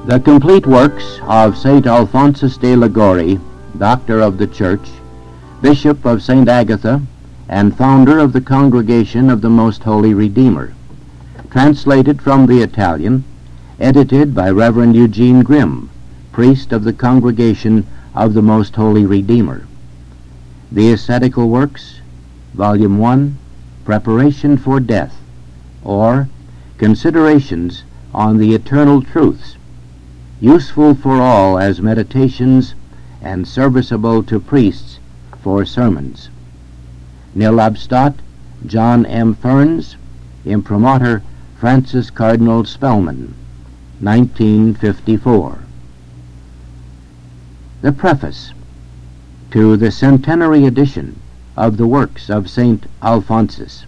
The complete works of St. Alphonsus de Liguori, Doctor of the Church, Bishop of St. Agatha, and founder of the Congregation of the Most Holy Redeemer, translated from the Italian, edited by Reverend Eugene Grimm, priest of the Congregation of the Most Holy Redeemer. The Ascetical Works, Volume 1, Preparation for Death, or Considerations on the Eternal Truths, useful for all as meditations and serviceable to priests for sermons. Nil Obstat, John M. Ferns, Imprimatur Francis Cardinal Spellman, 1954. The Preface to the Centenary Edition of the Works of St. Alphonsus.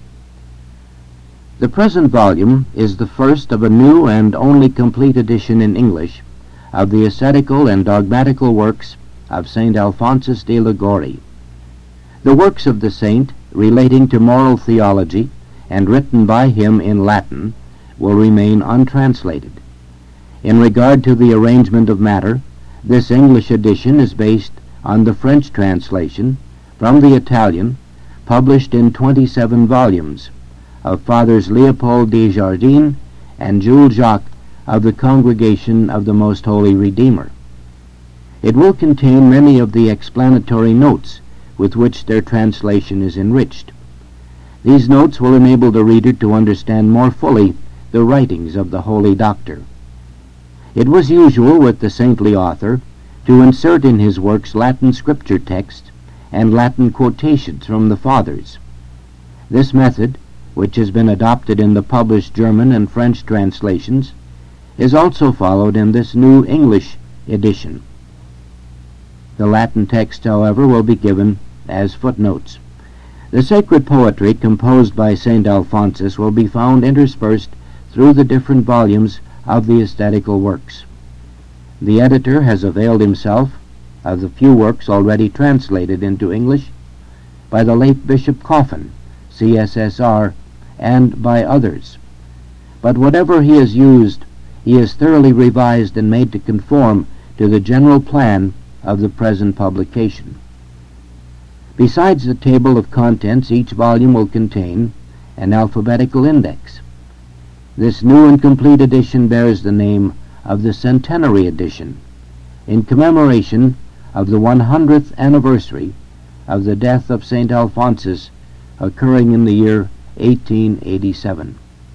The present volume is the first of a new and only complete edition in English of the ascetical and dogmatical works of St. Alphonsus de Liguori. The works of the saint relating to moral theology and written by him in Latin will remain untranslated. In regard to the arrangement of matter, this English edition is based on the French translation from the Italian, published in 27 volumes, of Fathers Leopold Desjardins and Jules Jacques of the Congregation of the Most Holy Redeemer. It will contain many of the explanatory notes with which their translation is enriched. These notes will enable the reader to understand more fully the writings of the Holy Doctor. It was usual with the saintly author to insert in his works Latin scripture texts and Latin quotations from the Fathers. This method, which has been adopted in the published German and French translations, is also followed in this new English edition. The Latin text, however, will be given as footnotes. The sacred poetry composed by St. Alphonsus will be found interspersed through the different volumes of the ascetical works. The editor has availed himself of the few works already translated into English by the late Bishop Coffin, CSSR, and by others. But whatever he has used, he is thoroughly revised and made to conform to the general plan of the present publication. Besides the table of contents, each volume will contain an alphabetical index. This new and complete edition bears the name of the Centenary Edition, in commemoration of the 100th anniversary of the death of St. Alphonsus, occurring in the year 1887.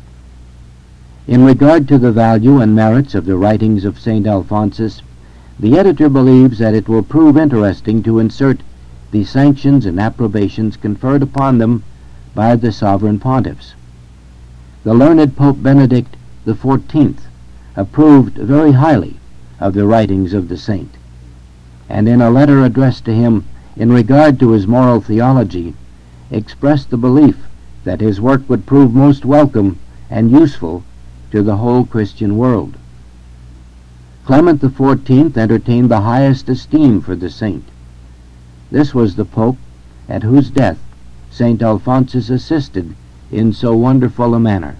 In regard to the value and merits of the writings of St. Alphonsus, the editor believes that it will prove interesting to insert the sanctions and approbations conferred upon them by the sovereign pontiffs. The learned Pope Benedict XIV approved very highly of the writings of the saint, and in a letter addressed to him in regard to his moral theology, expressed the belief that his work would prove most welcome and useful to the whole Christian world. Clement XIV entertained the highest esteem for the saint. This was the Pope at whose death St. Alphonsus assisted in so wonderful a manner.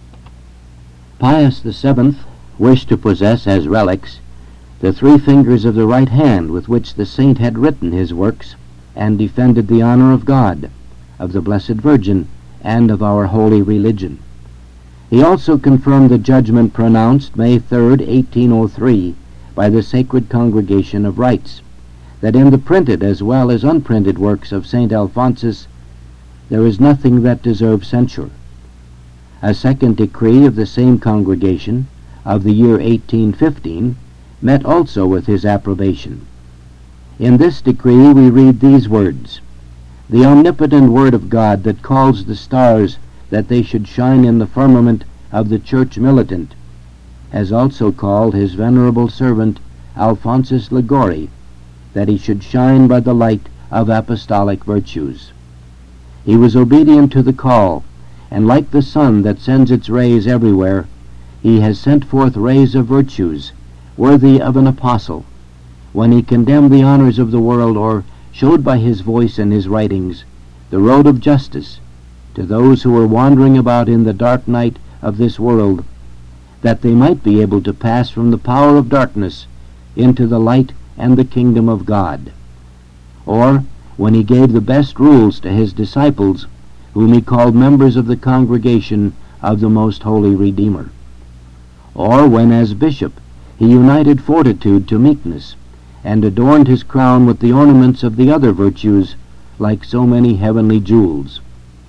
Pius VII wished to possess as relics the 3 fingers of the right hand with which the saint had written his works and defended the honor of God, of the Blessed Virgin, and of our holy religion. He also confirmed the judgment pronounced May 3, 1803, by the Sacred Congregation of Rites, that in the printed as well as unprinted works of St. Alphonsus there is nothing that deserves censure. A second decree of the same congregation, of the year 1815, met also with his approbation. In this decree we read these words: "The omnipotent word of God that calls the stars that they should shine in the firmament of the church militant, has also called his venerable servant Alphonsus Liguori, that he should shine by the light of apostolic virtues. He was obedient to the call, and like the sun that sends its rays everywhere, he has sent forth rays of virtues, worthy of an apostle, when he condemned the honors of the world, or showed by his voice and his writings the road of justice to those who were wandering about in the dark night of this world, that they might be able to pass from the power of darkness into the light and the kingdom of God. Or when he gave the best rules to his disciples, whom he called members of the congregation of the most holy Redeemer. Or when as bishop he united fortitude to meekness, and adorned his crown with the ornaments of the other virtues, like so many heavenly jewels.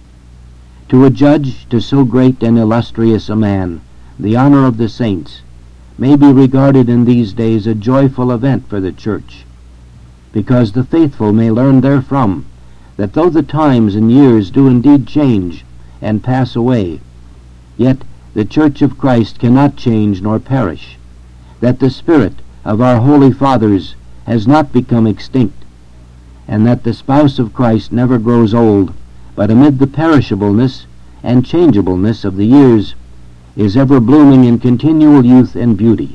To adjudge to so great and illustrious a man the honor of the saints may be regarded in these days a joyful event for the Church, because the faithful may learn therefrom that though the times and years do indeed change and pass away, yet the Church of Christ cannot change nor perish, that the spirit of our holy fathers has not become extinct, and that the spouse of Christ never grows old, but amid the perishableness and changeableness of the years is ever blooming in continual youth and beauty.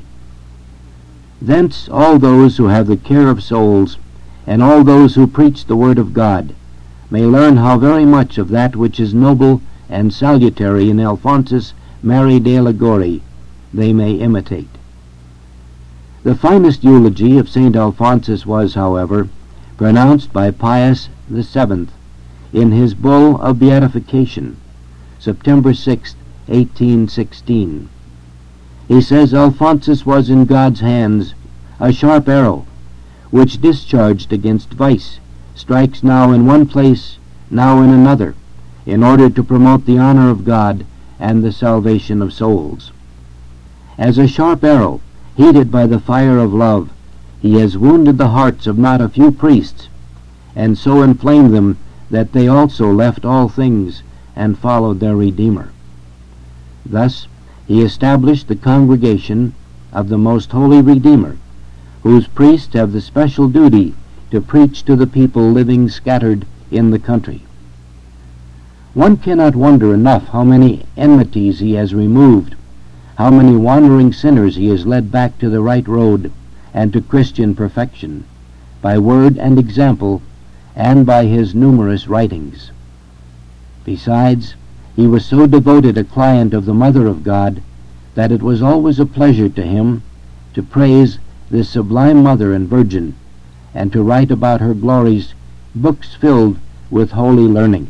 Thence all those who have the care of souls, and all those who preach the word of God, may learn how very much of that which is noble and salutary in Alphonsus Marie de Liguori they may imitate. The finest eulogy of St. Alphonsus was, however, pronounced by Pius VII in his bull of beatification, September 6, 1816. He says Alphonsus was in God's hands a sharp arrow, which discharged against vice strikes now in one place, now in another, in order to promote the honor of God and the salvation of souls. As a sharp arrow, heated by the fire of love, he has wounded the hearts of not a few priests, and so inflamed them that they also left all things and followed their Redeemer. Thus he established the congregation of the Most Holy Redeemer, whose priests have the special duty to preach to the people living scattered in the country. One cannot wonder enough how many enmities he has removed, how many wandering sinners he has led back to the right road and to Christian perfection, by word and example, and by his numerous writings. Besides, he was so devoted a client of the Mother of God that it was always a pleasure to him to praise this sublime Mother and Virgin, and to write about her glories books filled with holy learning.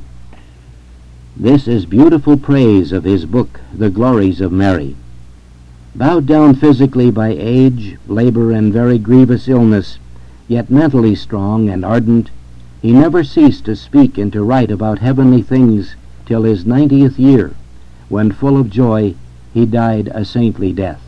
This is beautiful praise of his book, The Glories of Mary. Bowed down physically by age, labor, and very grievous illness, yet mentally strong and ardent, he never ceased to speak and to write about heavenly things till his 90th year, when full of joy he died a saintly death.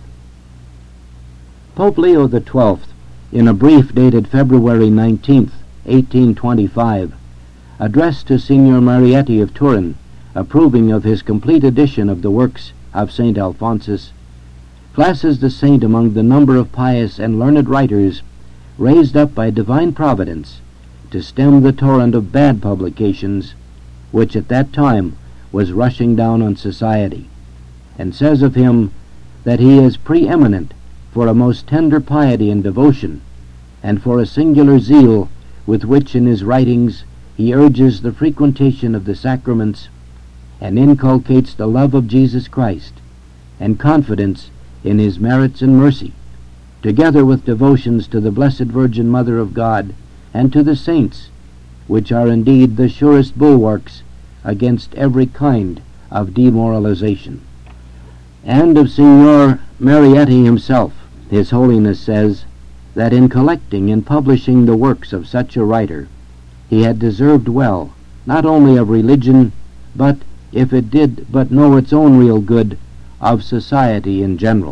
Pope Leo XII, in a brief dated February 19, 1825, addressed to Signor Marietti of Turin, approving of his complete edition of the works of St. Alphonsus, classes the saint among the number of pious and learned writers raised up by divine providence to stem the torrent of bad publications which at that time was rushing down on society, and says of him that he is preeminent for a most tender piety and devotion, and for a singular zeal with which in his writings he urges the frequentation of the sacraments and inculcates the love of Jesus Christ and confidence in his merits and mercy, together with devotions to the Blessed Virgin Mother of God and to the saints, which are indeed the surest bulwarks against every kind of demoralization. And of Signor Marietti himself, His Holiness says that in collecting and publishing the works of such a writer, he had deserved well, not only of religion, but, if it did but know its own real good, of society in general.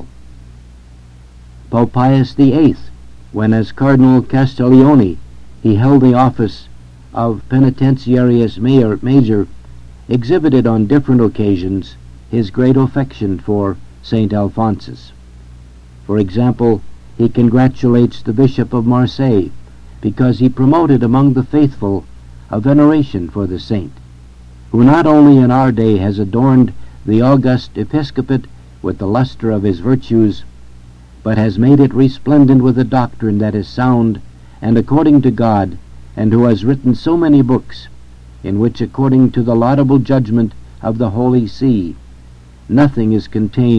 Pope Pius VIII, when as Cardinal Castiglione he held the office of Penitentiarius Major, exhibited on different occasions his great affection for St. Alphonsus. For example, he congratulates the Bishop of Marseille because he promoted among the faithful a veneration for the saint, who not only in our day has adorned the august episcopate with the luster of his virtues, but has made it resplendent with a doctrine that is sound and according to God, and who has written so many books, in which, according to the laudable judgment of the Holy See, nothing is contained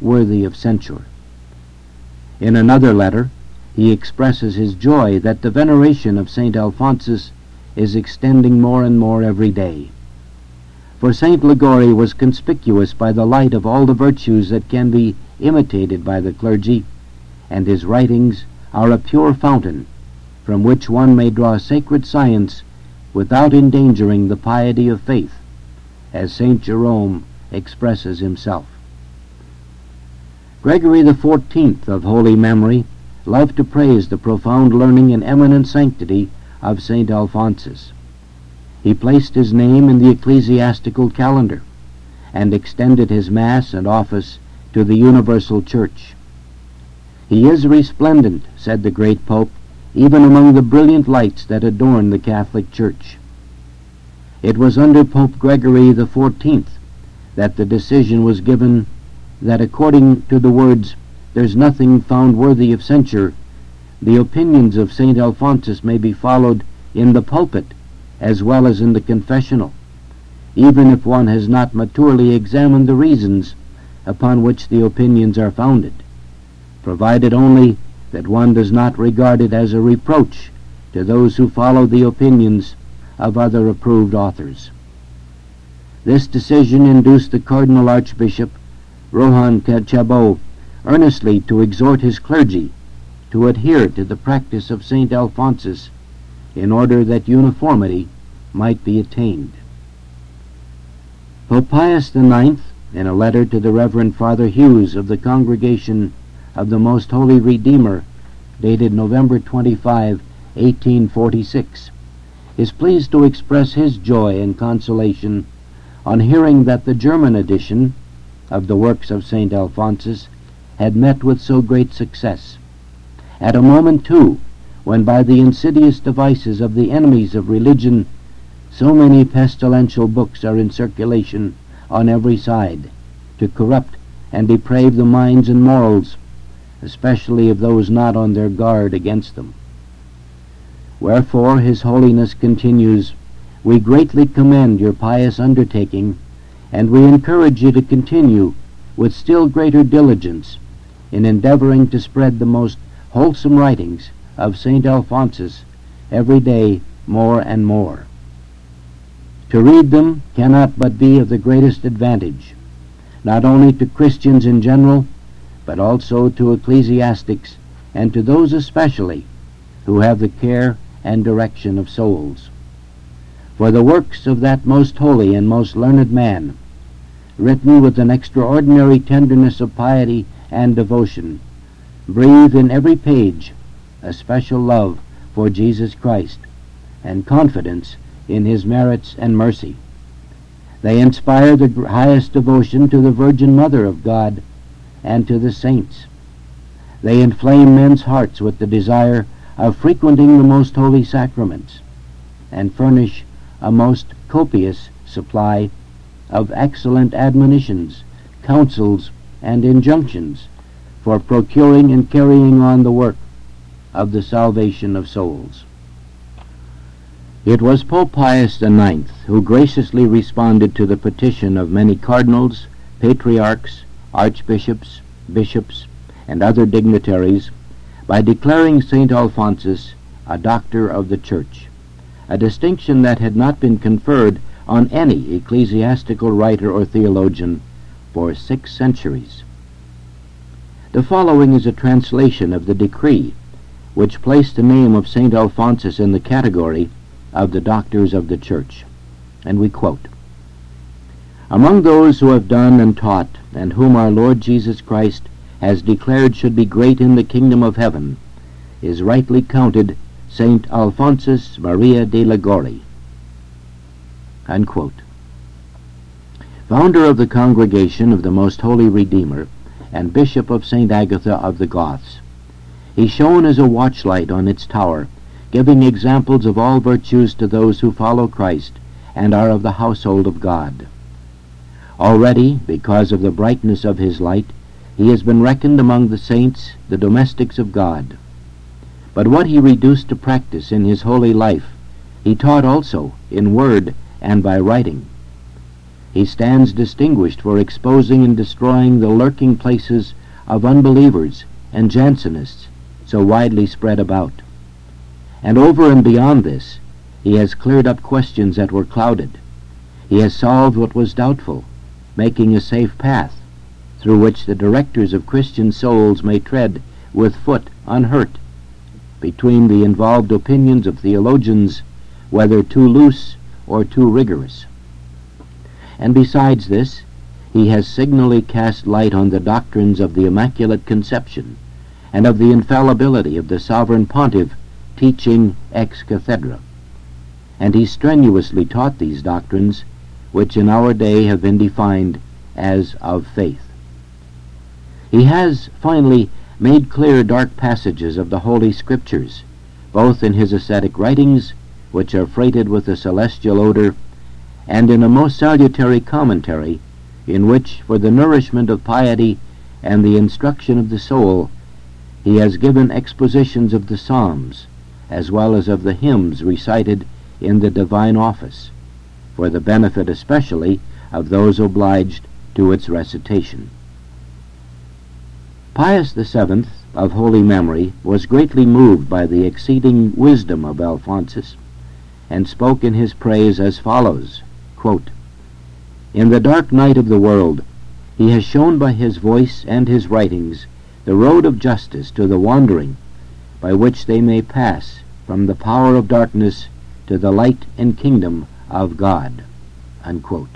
worthy of censure. In another letter, he expresses his joy that the veneration of St. Alphonsus is extending more and more every day. For St. Liguori was conspicuous by the light of all the virtues that can be imitated by the clergy, and his writings are a pure fountain from which one may draw sacred science without endangering the piety of faith, as St. Jerome expresses himself. Gregory XIV of holy memory loved to praise the profound learning and eminent sanctity of St. Alphonsus. He placed his name in the ecclesiastical calendar and extended his Mass and office to the universal Church. He is resplendent, said the great Pope, even among the brilliant lights that adorn the Catholic Church. It was under Pope Gregory XIV that the decision was given that according to the words, "There's nothing found worthy of censure," the opinions of St. Alphonsus may be followed in the pulpit as well as in the confessional, even if one has not maturely examined the reasons upon which the opinions are founded, provided only that one does not regard it as a reproach to those who follow the opinions of other approved authors. This decision induced the Cardinal Archbishop Rohan Chabot earnestly to exhort his clergy to adhere to the practice of St. Alphonsus in order that uniformity might be attained. Pope Pius IX, in a letter to the Reverend Father Hughes of the Congregation of the Most Holy Redeemer, dated November 25, 1846, is pleased to express his joy and consolation on hearing that the German edition of the works of St. Alphonsus had met with so great success, at a moment, too, when by the insidious devices of the enemies of religion so many pestilential books are in circulation on every side to corrupt and deprave the minds and morals, especially of those not on their guard against them. Wherefore His Holiness continues, "We greatly commend your pious undertaking, and we encourage you to continue with still greater diligence in endeavoring to spread the most wholesome writings of St. Alphonsus every day more and more. To read them cannot but be of the greatest advantage, not only to Christians in general, but also to ecclesiastics, and to those especially who have the care and direction of souls. For the works of that most holy and most learned man, written with an extraordinary tenderness of piety and devotion, breathe in every page a special love for Jesus Christ and confidence in His merits and mercy. They inspire the highest devotion to the Virgin Mother of God and to the saints. They inflame men's hearts with the desire of frequenting the most holy sacraments, and furnish a most copious supply of excellent admonitions, counsels, and injunctions for procuring and carrying on the work of the salvation of souls. It was Pope Pius IX who graciously responded to the petition of many cardinals, patriarchs, archbishops, bishops, and other dignitaries by declaring St. Alphonsus a doctor of the Church, a distinction that had not been conferred on any ecclesiastical writer or theologian for 6 centuries. The following is a translation of the decree which placed the name of St. Alphonsus in the category of the doctors of the Church, and we quote, "Among those who have done and taught, and whom our Lord Jesus Christ has declared should be great in the kingdom of heaven, is rightly counted St. Alphonsus Maria de Liguori." Unquote. Founder of the Congregation of the Most Holy Redeemer and Bishop of St. Agatha of the Goths, he shone as a watchlight on its tower, giving examples of all virtues to those who follow Christ and are of the household of God. Already, because of the brightness of his light, he has been reckoned among the saints, the domestics of God. But what he reduced to practice in his holy life, he taught also in word and by writing. He stands distinguished for exposing and destroying the lurking places of unbelievers and Jansenists so widely spread about. And over and beyond this, he has cleared up questions that were clouded. He has solved what was doubtful, making a safe path through which the directors of Christian souls may tread with foot unhurt between the involved opinions of theologians, whether too loose or too rigorous. And besides this, he has signally cast light on the doctrines of the Immaculate Conception and of the infallibility of the Sovereign Pontiff teaching ex cathedra. And he strenuously taught these doctrines, which in our day have been defined as of faith. He has, finally, made clear dark passages of the Holy Scriptures, both in his ascetic writings, which are freighted with a celestial odor, and in a most salutary commentary, in which, for the nourishment of piety and the instruction of the soul, he has given expositions of the Psalms, as well as of the hymns recited in the divine office, for the benefit especially of those obliged to its recitation. Pius VII, of holy memory, was greatly moved by the exceeding wisdom of Alphonsus, and spoke in his praise as follows, quote, "In the dark night of the world, he has shown by his voice and his writings the road of justice to the wandering, by which they may pass from the power of darkness to the light and kingdom of God." Unquote.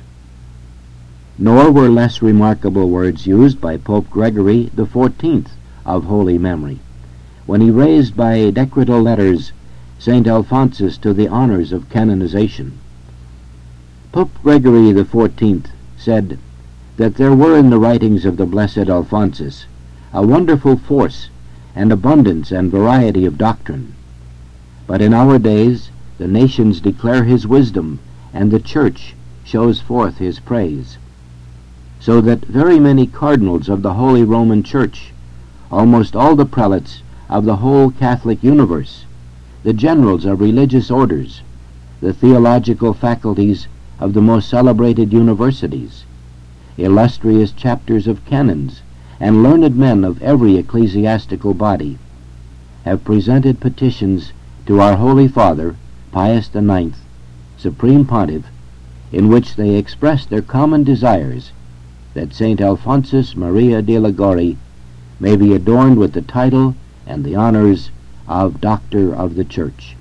Nor were less remarkable words used by Pope Gregory XIV of holy memory, when he raised by decretal letters St. Alphonsus to the honors of canonization. Pope Gregory XIV said that there were in the writings of the blessed Alphonsus a wonderful force and abundance and variety of doctrine. But in our days the nations declare his wisdom, and the Church shows forth his praise, so that very many cardinals of the Holy Roman Church, almost all the prelates of the whole Catholic universe, the generals of religious orders, the theological faculties of the most celebrated universities, illustrious chapters of canons, and learned men of every ecclesiastical body, have presented petitions to our Holy Father, Pius IX, Supreme Pontiff, in which they express their common desires that St. Alphonsus Maria de Liguori may be adorned with the title and the honors of Doctor of the Church.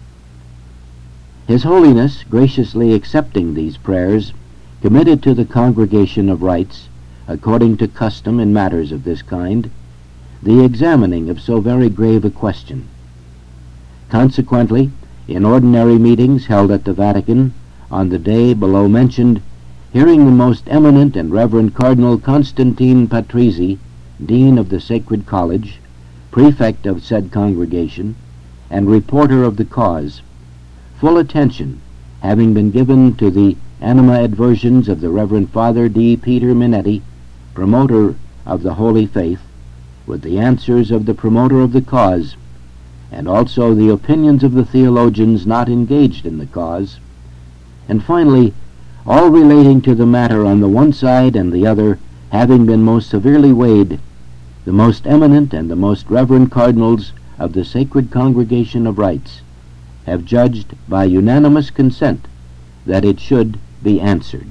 His Holiness, graciously accepting these prayers, committed to the Congregation of Rites, according to custom in matters of this kind, the examining of so very grave a question. Consequently, in ordinary meetings held at the Vatican on the day below mentioned, hearing the most eminent and reverend Cardinal Constantine Patrizzi, Dean of the Sacred College, Prefect of said congregation, and reporter of the cause, full attention having been given to the animadversions of the Reverend Father D. Peter Minetti, promoter of the Holy Faith, with the answers of the promoter of the cause, and also the opinions of the theologians not engaged in the cause, and finally, all relating to the matter on the one side and the other having been most severely weighed, the most eminent and the most reverend cardinals of the Sacred Congregation of Rites have judged by unanimous consent that it should be answered.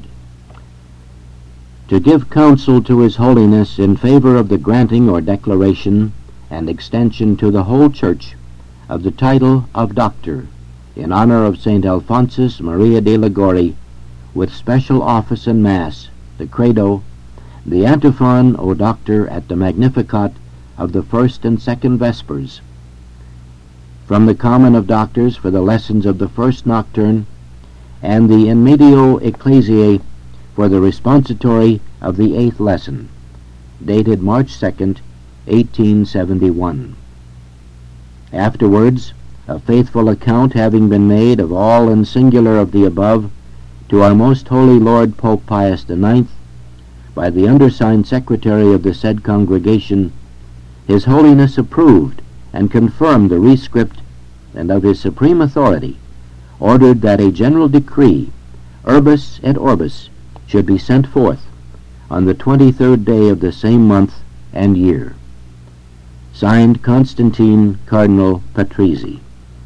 To give counsel to His Holiness in favor of the granting or declaration and extension to the whole Church of the title of Doctor in honor of St. Alphonsus Maria de Liguori, with special office and Mass, the Credo, the antiphon, O Doctor, at the Magnificat of the first and second Vespers, from the Common of Doctors for the lessons of the first nocturne, and the In Medio Ecclesiae for the responsitory of the 8th lesson, dated March 2nd, 1871. Afterwards, a faithful account having been made of all and singular of the above to our most holy Lord Pope Pius IX, by the undersigned Secretary of the said congregation, His Holiness approved and confirmed the rescript, and of his supreme authority ordered that a general decree, Urbis et Orbis, should be sent forth on the 23rd day of the same month and year. Signed, Constantine Cardinal Patrizzi.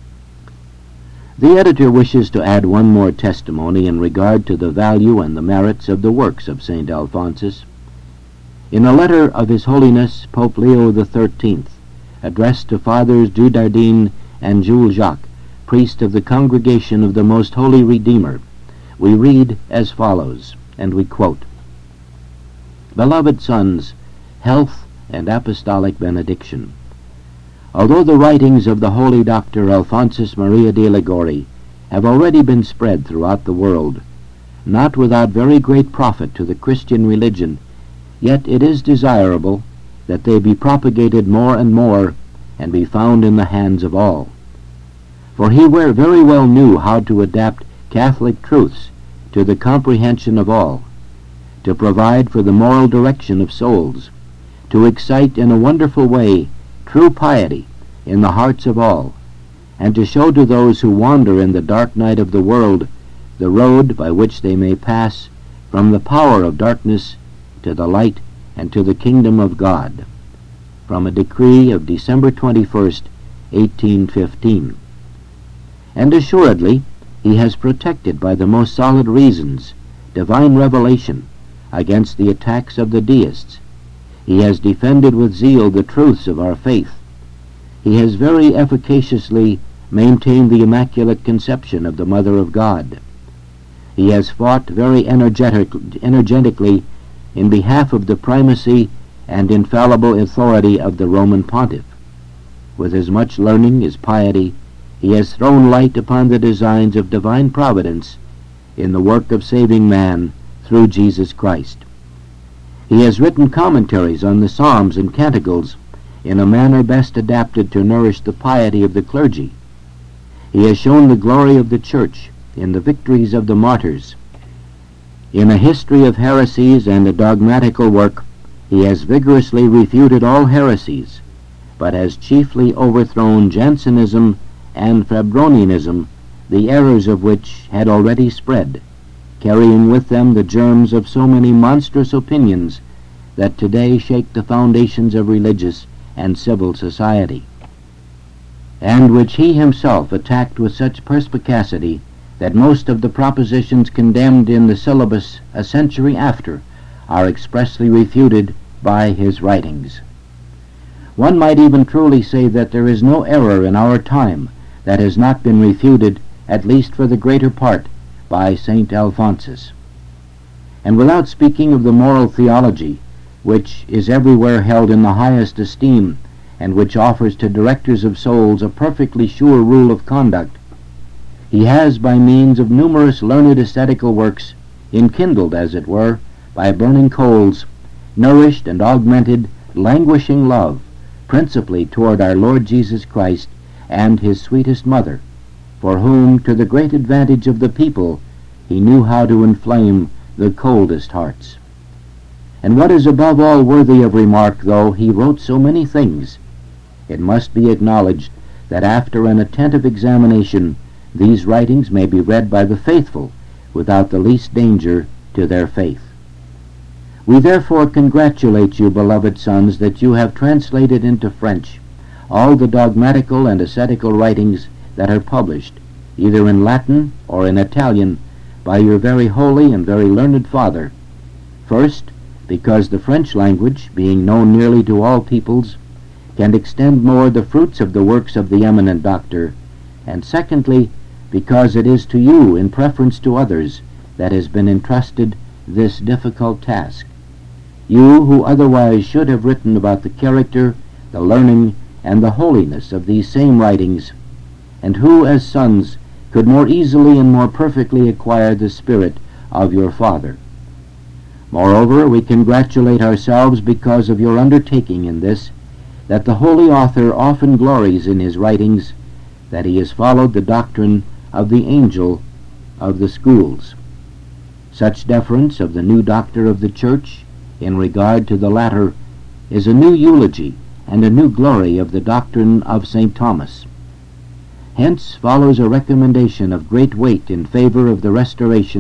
The editor wishes to add one more testimony in regard to the value and the merits of the works of St. Alphonsus. In a letter of His Holiness Pope Leo XIII, addressed to Fathers Dudardine and Jules Jacques, priest of the Congregation of the Most Holy Redeemer, we read as follows, and we quote, "Beloved sons, health and apostolic benediction. Although the writings of the holy Dr. Alphonsus Maria de Liguori have already been spread throughout the world, not without very great profit to the Christian religion, yet it is desirable that they be propagated more and more and be found in the hands of all. For he very well knew how to adapt Catholic truths to the comprehension of all, to provide for the moral direction of souls, to excite in a wonderful way true piety in the hearts of all, and to show to those who wander in the dark night of the world the road by which they may pass from the power of darkness to the light and to the kingdom of God." From a decree of December 21st, 1815. And assuredly, he has protected by the most solid reasons, divine revelation, against the attacks of the deists. He has defended with zeal the truths of our faith. He has very efficaciously maintained the Immaculate Conception of the Mother of God. He has fought very energetically in behalf of the primacy and infallible authority of the Roman Pontiff. With as much learning as piety, he has thrown light upon the designs of divine providence in the work of saving man through Jesus Christ. He has written commentaries on the Psalms and Canticles in a manner best adapted to nourish the piety of the clergy. He has shown the glory of the Church in the victories of the martyrs. In a history of heresies and a dogmatical work, he has vigorously refuted all heresies, but has chiefly overthrown Jansenism and Febronianism, the errors of which had already spread, carrying with them the germs of so many monstrous opinions that today shake the foundations of religious and civil society, and which he himself attacked with such perspicacity that most of the propositions condemned in the syllabus a century after are expressly refuted by his writings. One might even truly say that there is no error in our time that has not been refuted, at least for the greater part, by St. Alphonsus. And without speaking of the moral theology, which is everywhere held in the highest esteem, and which offers to directors of souls a perfectly sure rule of conduct, he has, by means of numerous learned ascetical works, enkindled, as it were, by burning coals, nourished and augmented languishing love, principally toward our Lord Jesus Christ and his sweetest mother, for whom, to the great advantage of the people, he knew how to inflame the coldest hearts. And what is above all worthy of remark, though he wrote so many things, it must be acknowledged that after an attentive examination these writings may be read by the faithful without the least danger to their faith. We therefore congratulate you, beloved sons, that you have translated into French all the dogmatical and ascetical writings that are published, either in Latin or in Italian, by your very holy and very learned father. First, because the French language, being known nearly to all peoples, can extend more the fruits of the works of the eminent doctor, and secondly, because it is to you, in preference to others, that has been entrusted this difficult task. You, who otherwise should have written about the character, the learning, and the holiness of these same writings, and who, as sons, could more easily and more perfectly acquire the spirit of your father. Moreover, we congratulate ourselves because of your undertaking in this, that the holy author often glories in his writings, that he has followed the doctrine of the angel of the schools. Such deference of the new doctor of the Church in regard to the latter is a new eulogy and a new glory of the doctrine of St. Thomas. Hence follows a recommendation of great weight in favor of the restoration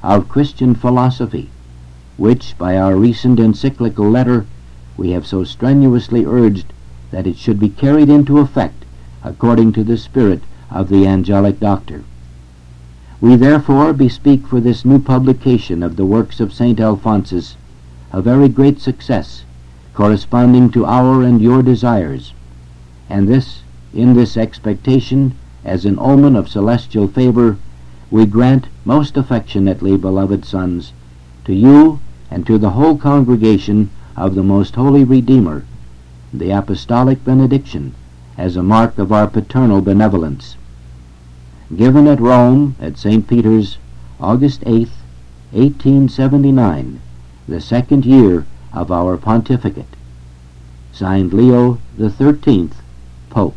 of Christian philosophy, which, by our recent encyclical letter, we have so strenuously urged that it should be carried into effect according to the spirit of the angelic doctor. We therefore bespeak for this new publication of the works of St. Alphonsus a very great success, corresponding to our and your desires, and in this expectation, as an omen of celestial favor, we grant most affectionately, beloved sons, to you and to the whole congregation of the Most Holy Redeemer, the apostolic benediction as a mark of our paternal benevolence. Given at Rome, at St. Peter's, August 8th, 1879, the second year of our pontificate. Signed, Leo XIII, Pope.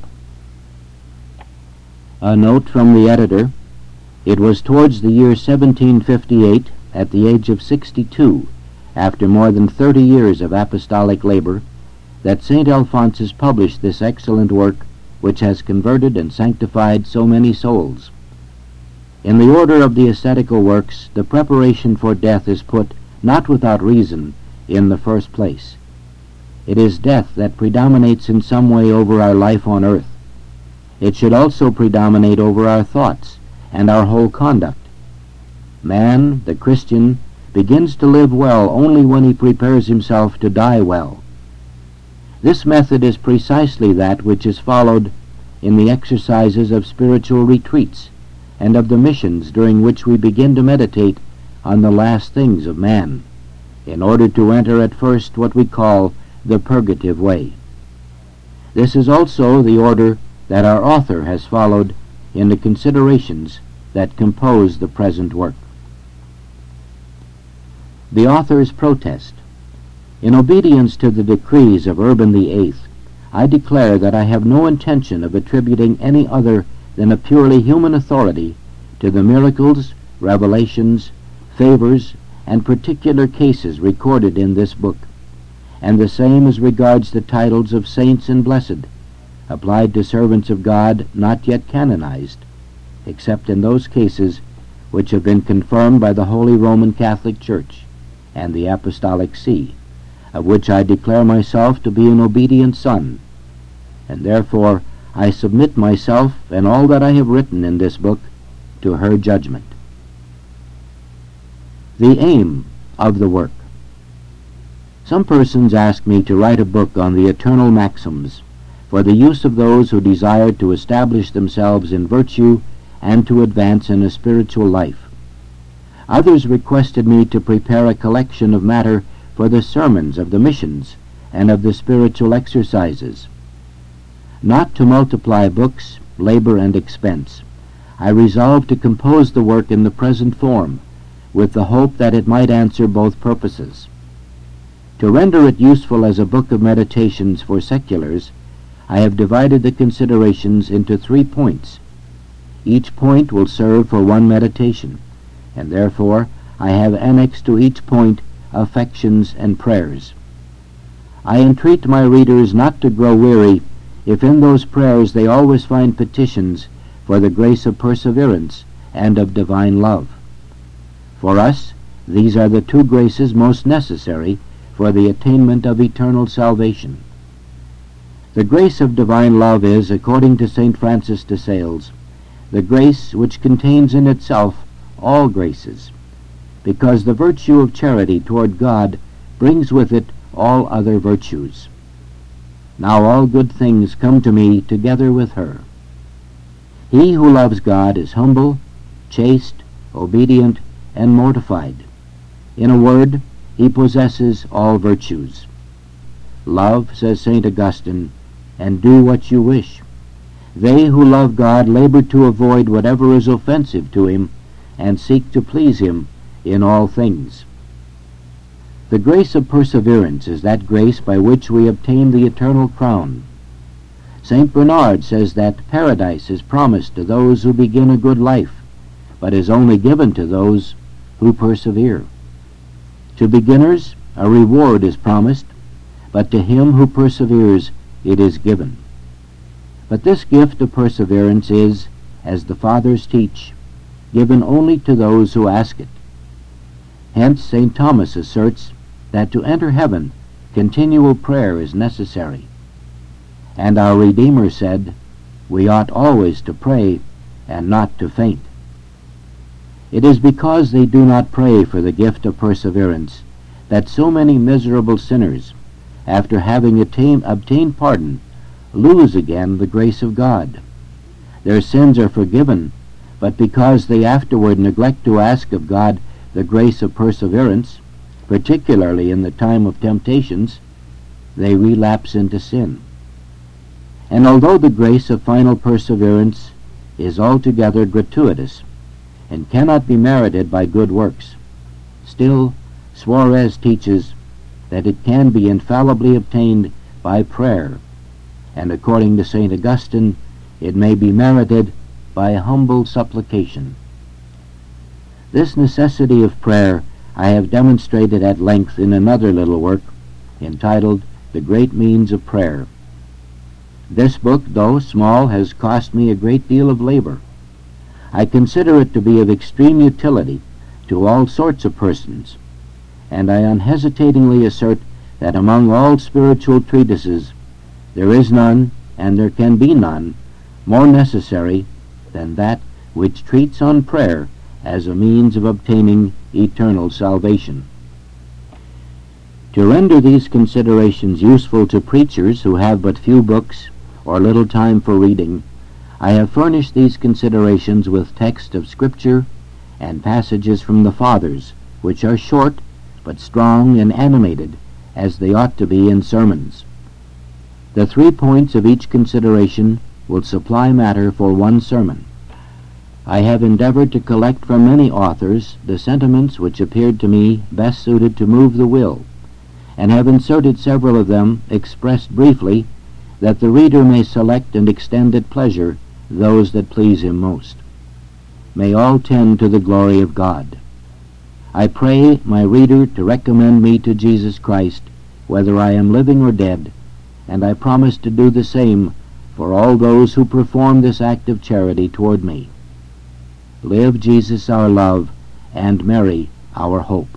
A note from the editor. It was towards the year 1758, at the age of 62, after more than 30 years of apostolic labor, that St. Alphonsus published this excellent work, which has converted and sanctified so many souls. In the order of the ascetical works, the preparation for death is put, not without reason, in the first place. It is death that predominates in some way over our life on earth. It should also predominate over our thoughts and our whole conduct. Man, the Christian, begins to live well only when he prepares himself to die well. This method is precisely that which is followed in the exercises of spiritual retreats and of the missions during which we begin to meditate on the last things of man, in order to enter at first what we call the purgative way. This is also the order that our author has followed in the considerations that compose the present work. The author's protest. In obedience to the decrees of Urban VIII, I declare that I have no intention of attributing any other than a purely human authority to the miracles, revelations, favors, and particular cases recorded in this book, and the same as regards the titles of saints and blessed, applied to servants of God not yet canonized, except in those cases which have been confirmed by the Holy Roman Catholic Church and the Apostolic See, of which I declare myself to be an obedient son, and therefore I submit myself and all that I have written in this book to her judgment. The aim of the work. Some persons ask me to write a book on the eternal maxims for the use of those who desire to establish themselves in virtue and to advance in a spiritual life. Others requested me to prepare a collection of matter for the sermons of the missions and of the spiritual exercises. Not to multiply books, labor, and expense, I resolved to compose the work in the present form, with the hope that it might answer both purposes. To render it useful as a book of meditations for seculars, I have divided the considerations into 3 points. Each point will serve for one meditation, and therefore I have annexed to each point affections and prayers. I entreat my readers not to grow weary if in those prayers they always find petitions for the grace of perseverance and of divine love. For us, these are the 2 graces most necessary for the attainment of eternal salvation. The grace of divine love is, according to St. Francis de Sales, the grace which contains in itself all graces, because the virtue of charity toward God brings with it all other virtues. Now all good things come to me together with her. He who loves God is humble, chaste, obedient, and mortified. In a word, he possesses all virtues. Love, says St. Augustine, and do what you wish. They who love God labor to avoid whatever is offensive to him and seek to please him in all things. The grace of perseverance is that grace by which we obtain the eternal crown. St. Bernard says that paradise is promised to those who begin a good life, but is only given to those who persevere. To beginners a reward is promised, but to him who perseveres it is given. But this gift of perseverance is, as the Fathers teach, given only to those who ask it, Hence St. Thomas asserts that to enter heaven, continual prayer is necessary. And our Redeemer said, we ought always to pray and not to faint. It is because they do not pray for the gift of perseverance that so many miserable sinners, after having obtained pardon, lose again the grace of God. Their sins are forgiven, but because they afterward neglect to ask of God the grace of perseverance, particularly in the time of temptations, they relapse into sin. And although the grace of final perseverance is altogether gratuitous and cannot be merited by good works, still Suarez teaches that it can be infallibly obtained by prayer, and according to St. Augustine, it may be merited by humble supplication. This necessity of prayer I have demonstrated at length in another little work entitled The Great Means of Prayer. This book, though small, has cost me a great deal of labor. I consider it to be of extreme utility to all sorts of persons, and I unhesitatingly assert that among all spiritual treatises there is none, and there can be none, more necessary than that which treats on prayer as a means of obtaining eternal salvation. To render these considerations useful to preachers who have but few books or little time for reading, I have furnished these considerations with text of Scripture and passages from the Fathers, which are short but strong and animated, as they ought to be in sermons. The 3 points of each consideration will supply matter for one sermon. I have endeavored to collect from many authors the sentiments which appeared to me best suited to move the will, and have inserted several of them expressed briefly, that the reader may select and extend at pleasure those that please him most. May all tend to the glory of God. I pray my reader to recommend me to Jesus Christ, whether I am living or dead, and I promise to do the same for all those who perform this act of charity toward me. Live Jesus our love, and Mary our hope.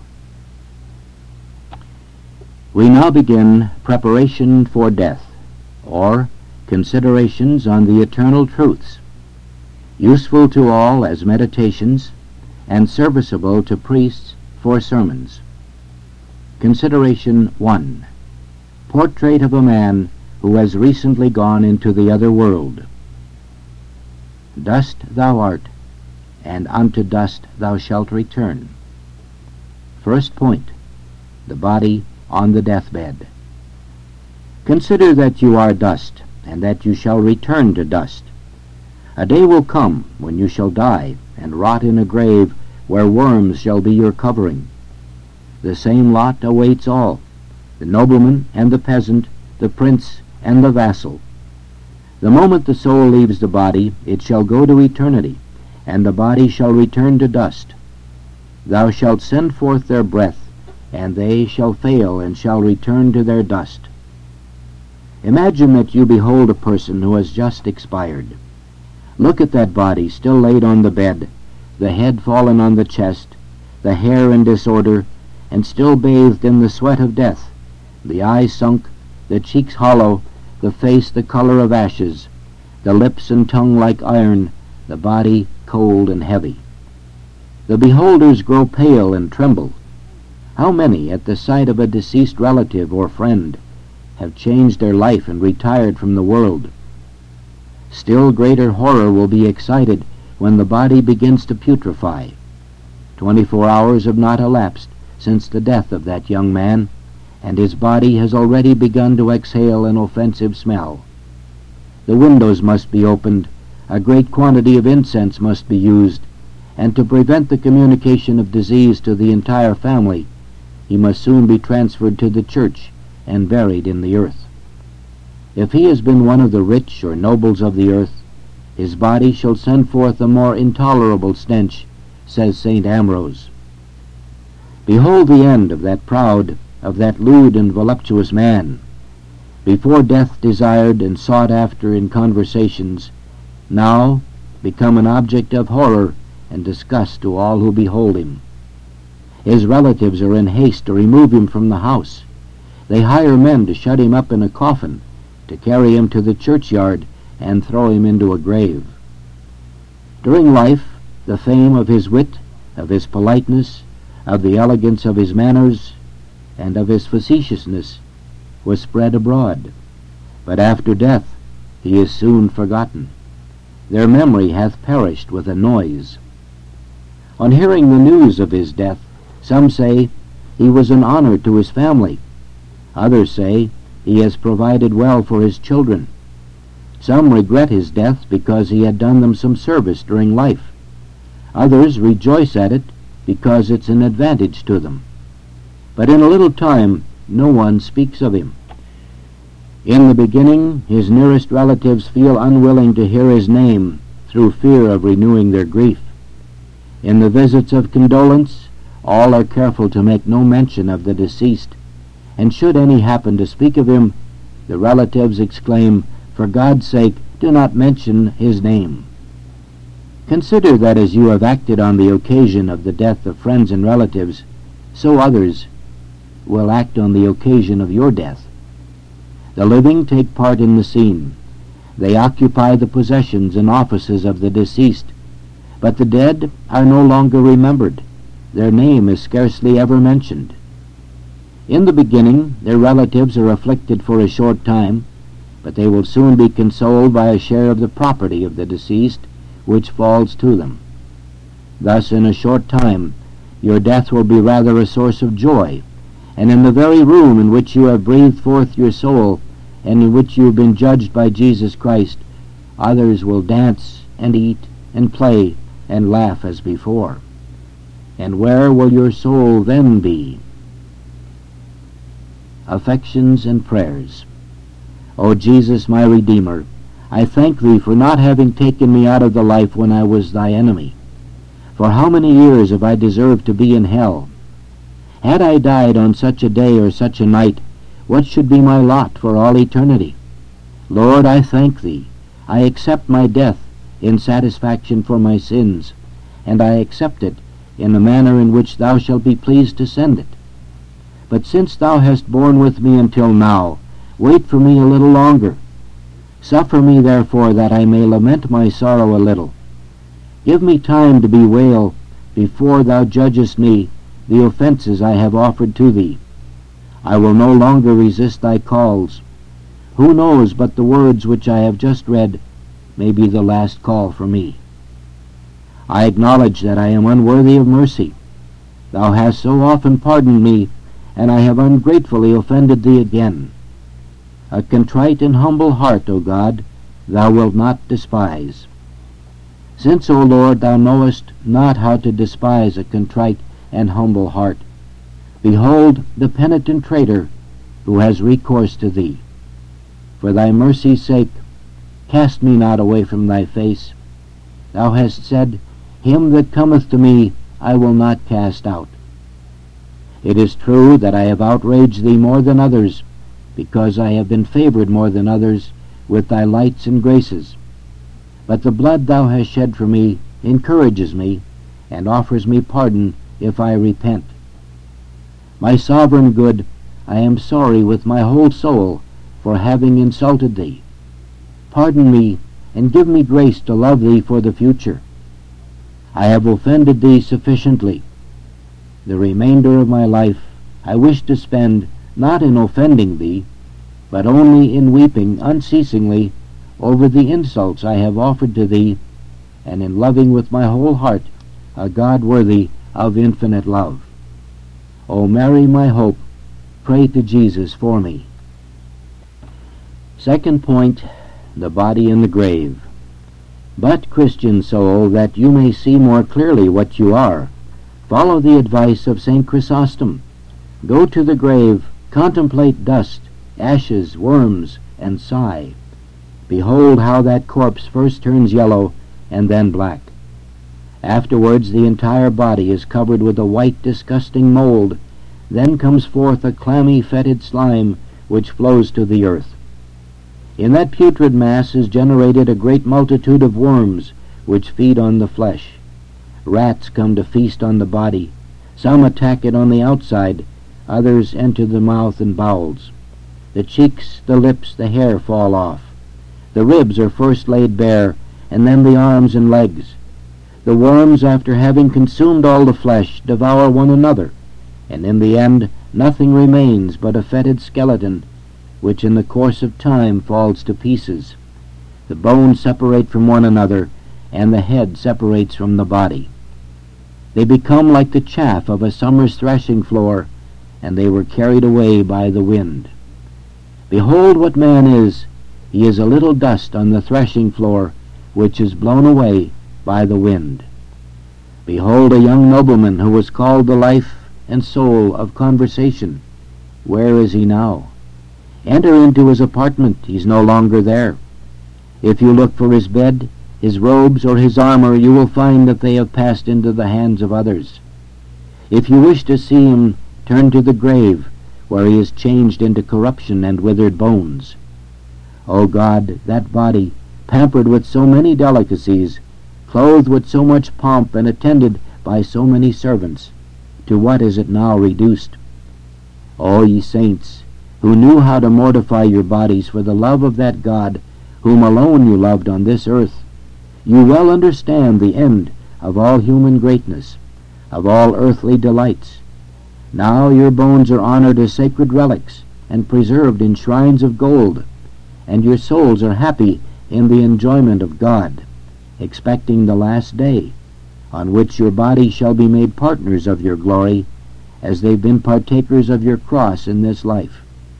We now begin Preparation for Death, or Considerations on the Eternal Truths, useful to all as meditations, and serviceable to priests for sermons. Consideration 1. Portrait of a man who has recently gone into the other world. Dust thou art, and unto dust thou shalt return. First point, the body on the deathbed. Consider that you are dust, and that you shall return to dust. A day will come when you shall die, and rot in a grave where worms shall be your covering. The same lot awaits all, the nobleman and the peasant, the prince and the vassal. The moment the soul leaves the body, it shall go to eternity, and the body shall return to dust. Thou shalt send forth their breath, and they shall fail and shall return to their dust. Imagine that you behold a person who has just expired. Look at that body still laid on the bed, the head fallen on the chest, the hair in disorder, and still bathed in the sweat of death, the eyes sunk, the cheeks hollow, the face the color of ashes, the lips and tongue like iron, the body cold and heavy. The beholders grow pale and tremble. How many, at the sight of a deceased relative or friend, have changed their life and retired from the world? Still greater horror will be excited when the body begins to putrefy. 24 hours have not elapsed since the death of that young man, and his body has already begun to exhale an offensive smell. The windows must be opened, a great quantity of incense must be used, and to prevent the communication of disease to the entire family, he must soon be transferred to the church and buried in the earth. If he has been one of the rich or nobles of the earth, his body shall send forth a more intolerable stench, says St. Ambrose. Behold the end of that proud, of that lewd and voluptuous man. Before death desired and sought after in conversations, now become an object of horror and disgust to all who behold him. His relatives are in haste to remove him from the house. They hire men to shut him up in a coffin, to carry him to the churchyard and throw him into a grave. During life, the fame of his wit, of his politeness, of the elegance of his manners, and of his facetiousness was spread abroad. But after death he is soon forgotten. Their memory hath perished with a noise. On hearing the news of his death, some say he was an honor to his family. Others say he has provided well for his children. Some regret his death because he had done them some service during life. Others rejoice at it because it's an advantage to them. But in a little time no one speaks of him. In the beginning, his nearest relatives feel unwilling to hear his name through fear of renewing their grief. In the visits of condolence, all are careful to make no mention of the deceased, and should any happen to speak of him, the relatives exclaim, "For God's sake, do not mention his name." Consider that as you have acted on the occasion of the death of friends and relatives, so others will act on the occasion of your death. The living take part in the scene. They occupy the possessions and offices of the deceased, but the dead are no longer remembered. Their name is scarcely ever mentioned. In the beginning, their relatives are afflicted for a short time, but they will soon be consoled by a share of the property of the deceased, which falls to them. Thus, in a short time, your death will be rather a source of joy, and in the very room in which you have breathed forth your soul, and in which you have been judged by Jesus Christ, others will dance and eat and play and laugh as before. And where will your soul then be? Affections and prayers. O Jesus, my Redeemer, I thank Thee for not having taken me out of the life when I was Thy enemy. For how many years have I deserved to be in hell? Had I died on such a day or such a night, what should be my lot for all eternity? Lord, I thank Thee. I accept my death in satisfaction for my sins, and I accept it in the manner in which Thou shalt be pleased to send it. But since Thou hast borne with me until now, wait for me a little longer. Suffer me, therefore, that I may lament my sorrow a little. Give me time to bewail, before Thou judgest me, the offenses I have offered to Thee. I will no longer resist Thy calls. Who knows but the words which I have just read may be the last call for me. I acknowledge that I am unworthy of mercy. Thou hast so often pardoned me, and I have ungratefully offended Thee again. A contrite and humble heart, O God, Thou wilt not despise. Since, O Lord, Thou knowest not how to despise a contrite and humble heart, behold the penitent traitor who has recourse to Thee. For Thy mercy's sake, cast me not away from Thy face. Thou hast said, Him that cometh to me I will not cast out. It is true that I have outraged Thee more than others, because I have been favored more than others with Thy lights and graces. But the blood Thou hast shed for me encourages me, and offers me pardon if I repent. My sovereign good, I am sorry with my whole soul for having insulted Thee. Pardon me, and give me grace to love Thee for the future. I have offended Thee sufficiently. The remainder of my life I wish to spend not in offending Thee, but only in weeping unceasingly over the insults I have offered to Thee, and in loving with my whole heart a God worthy of infinite love. O Mary, my hope, pray to Jesus for me. Second point, the body in the grave. But, Christian soul, that you may see more clearly what you are, follow the advice of St. Chrysostom. Go to the grave, contemplate dust, ashes, worms, and sigh. Behold how that corpse first turns yellow and then black. Afterwards the entire body is covered with a white, disgusting mold. Then comes forth a clammy, fetid slime which flows to the earth. In that putrid mass is generated a great multitude of worms which feed on the flesh. Rats come to feast on the body. Some attack it on the outside, others enter the mouth and bowels. The cheeks, the lips, the hair fall off. The ribs are first laid bare, and then the arms and legs. The worms, after having consumed all the flesh, devour one another, and in the end nothing remains but a fetid skeleton, which in the course of time falls to pieces. The bones separate from one another, and the head separates from the body. They become like the chaff of a summer's threshing floor, and they were carried away by the wind. Behold what man is. He is a little dust on the threshing floor, which is blown away by the wind. Behold a young nobleman who was called the life and soul of conversation. Where is he now? Enter into his apartment. He's no longer there. If you look for his bed, his robes, or his armor, you will find that they have passed into the hands of others. If you wish to see him, turn to the grave, where he is changed into corruption and withered bones. O God, that body, pampered with so many delicacies, clothed with so much pomp, and attended by so many servants, to what is it now reduced? O ye saints, who knew how to mortify your bodies for the love of that God, whom alone you loved on this earth, you well understand the end of all human greatness, of all earthly delights. Now your bones are honored as sacred relics, and preserved in shrines of gold, and your souls are happy in the enjoyment of God, expecting the last day, on which your bodies shall be made partners of your glory, as they've been partakers of your cross in this life.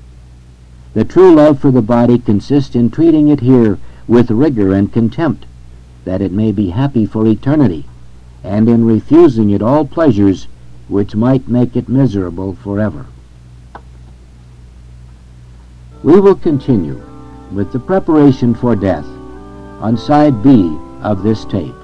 The true love for the body consists in treating it here with rigor and contempt, that it may be happy for eternity, and in refusing it all pleasures which might make it miserable forever. We will continue with the preparation for death on side B of this tape.